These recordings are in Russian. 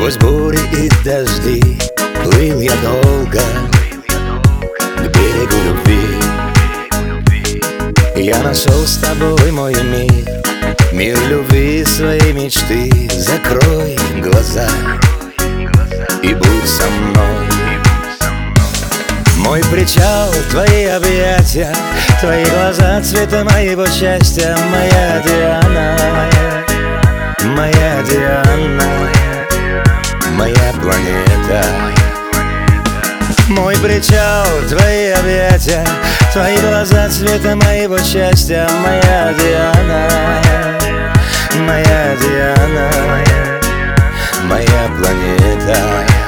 Сквозь бури и дожди плыл я долго к берегу любви. Я нашел с тобой мой мир, мир любви своей мечты. Закрой глаза и будь со мной. Мой причал, твои объятия, твои глаза цвета моего счастья. Моя Диана, моя Диана, моя планета. Мой причал, твои объятия, твои глаза цвета моего счастья. Моя Диана, моя Диана, моя планета.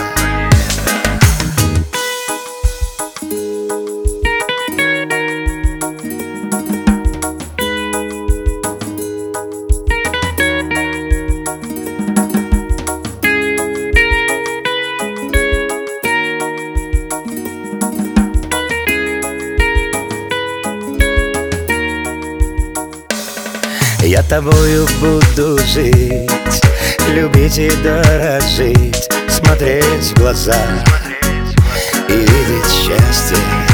Я тобою буду жить, любить и дорожить, смотреть в глаза и видеть счастье.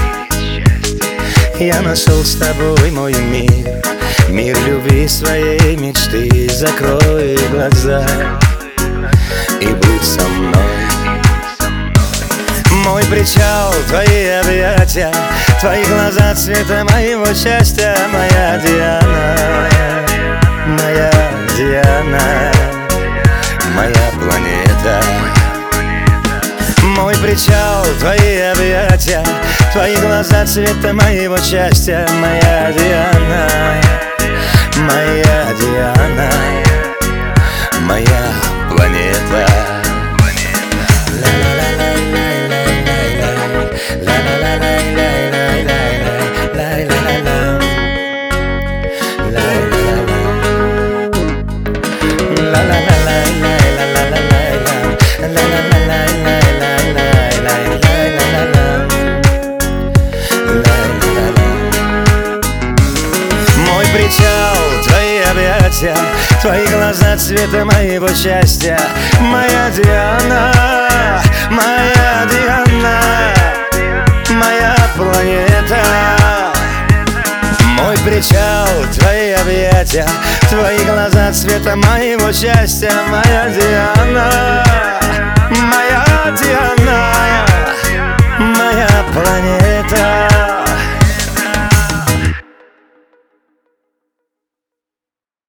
Я нашел с тобой мой мир, мир любви своей мечты. Закрой глаза и будь со мной. Мой причал, твои объятия, твои глаза цвета моего счастья. Моя Диана, моя Диана, моя планета. Мой причал, твои объятия, твои глаза цвета моего счастья. Моя Диана, моя Диана, моя планета. Мой причал, твои объятия, твои глаза цвета моего счастья. Моя Диана, моя Диана, моя планета. Мой причал, твои объятия, твои глаза цвета моего счастья. Моя Диана,